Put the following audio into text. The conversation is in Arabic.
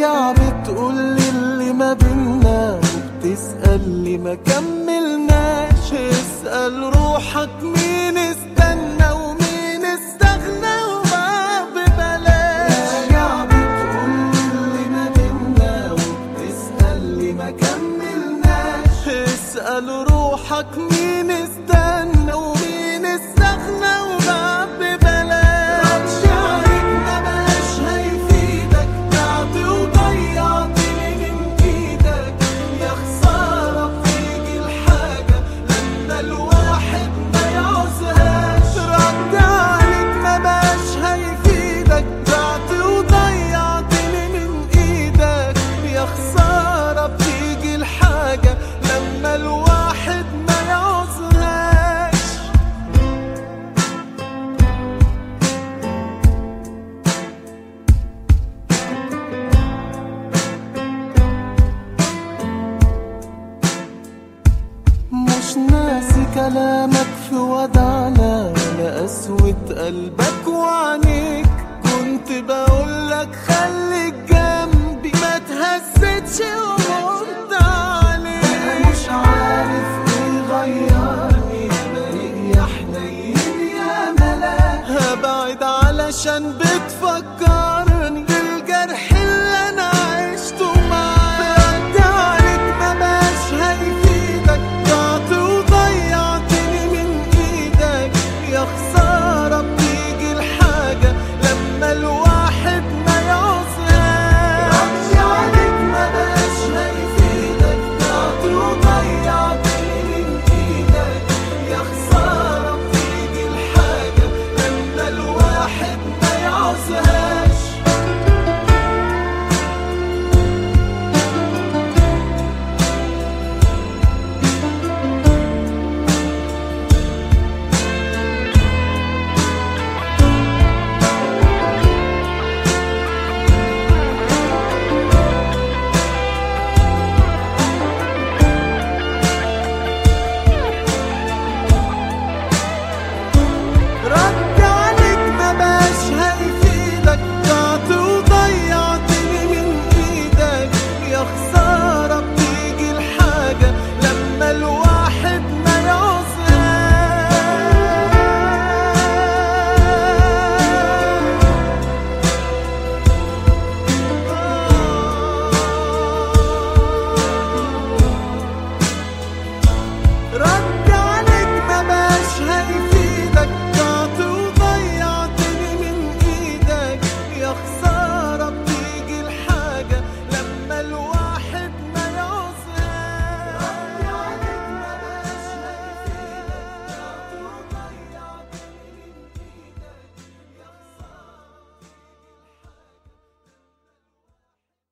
راجع بتقولي اللي ما بينا، وبتسأل لي ما كملناش. اسأل روحك مين استنى ومين استغنى وما ببلاش. راجع بتقولي اللي ما بينا، وبتسأل لي ما كملناش. اسأل روحك مين استنى ومين استغنى وما ببلاش. شعرك ما بقاش هيفيدك، تعب وضيعتني من ايدك. يا خسارة بتيجي الحاجة لما الواحد ما يعوزهاش. رد عليك ما بقاش هيفيدك، تعب وضيعتني من ايدك. يا خسارة بتيجي الحاجة لما الواحد ما يعوزهاش. مش ناسي كلامك في ودعنا، ولا قسوة قلبك وعنيك. كنت بقولك خليك جنبي ما تهزتش ومرت عليك. انا مش عارف ايه غيرني، بريء يا حنين يا ملاك. هبعد علشان